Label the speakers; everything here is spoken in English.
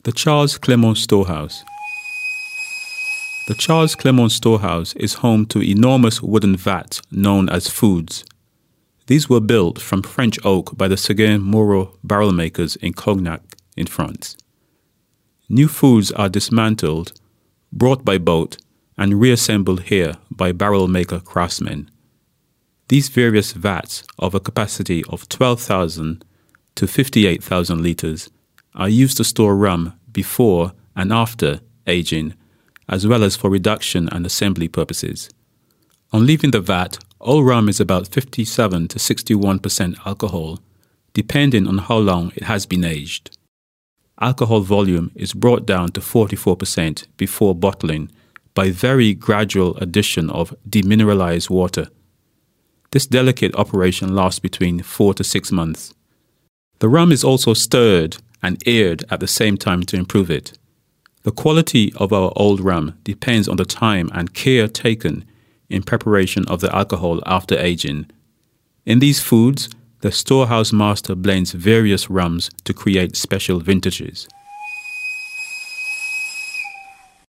Speaker 1: The Charles Clement Storehouse. The Charles Clement Storehouse is home to enormous wooden vats known as foods. These were built from French oak by the Seguin-Moreau barrel makers in Cognac in France. New foods are dismantled, brought by boat, and reassembled here by barrel maker craftsmen. These various vats of a capacity of 12,000 to 58,000 litres are used to store rum before and after aging, as well as for reduction and assembly purposes. On leaving the vat, all rum is about 57 to 61% alcohol, depending on how long it has been aged. Alcohol volume is brought down to 44% before bottling by very gradual addition of demineralized water. This delicate operation lasts between 4 to 6 months. The rum is also stirred and aired at the same time to improve it. The quality of our old rum depends on the time and care taken in preparation of the alcohol after aging. In these foods, the storehouse master blends various rums to create special vintages.